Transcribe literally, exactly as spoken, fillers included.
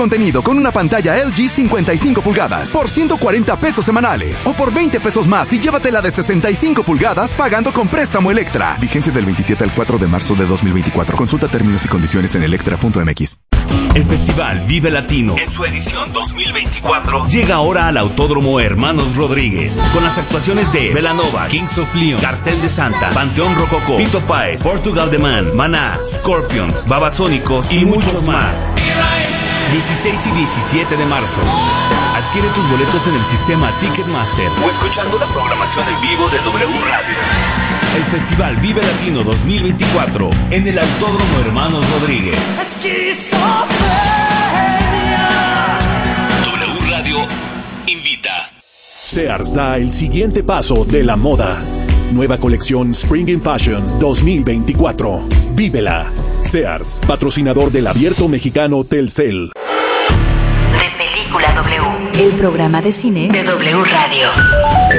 Contenido con una pantalla L G cincuenta y cinco pulgadas por ciento cuarenta pesos semanales o por veinte pesos más y llévatela de sesenta y cinco pulgadas pagando con préstamo Electra. Vigencia del veintisiete al cuatro de marzo de dos mil veinticuatro. Consulta términos y condiciones en electra punto m x. El Festival Vive Latino, en su edición dos mil veinticuatro, llega ahora al Autódromo Hermanos Rodríguez, con las actuaciones de Belanova, Kings of Leon, Cartel de Santa, Panteón Rococó, Fito Páez, Portugal The Man, Maná, Scorpions, Babasónicos y muchos más. dieciséis y diecisiete de marzo. Adquiere tus boletos en el sistema Ticketmaster o escuchando la programación en vivo de W Radio. El Festival Vive Latino dos mil veinticuatro en el Autódromo Hermanos Rodríguez. W Radio invita. Sears da el siguiente paso de la moda. Nueva colección Spring in Fashion dos mil veinticuatro. Vívela. Sears, patrocinador del Abierto Mexicano Telcel. De Película W, el programa de cine de W Radio.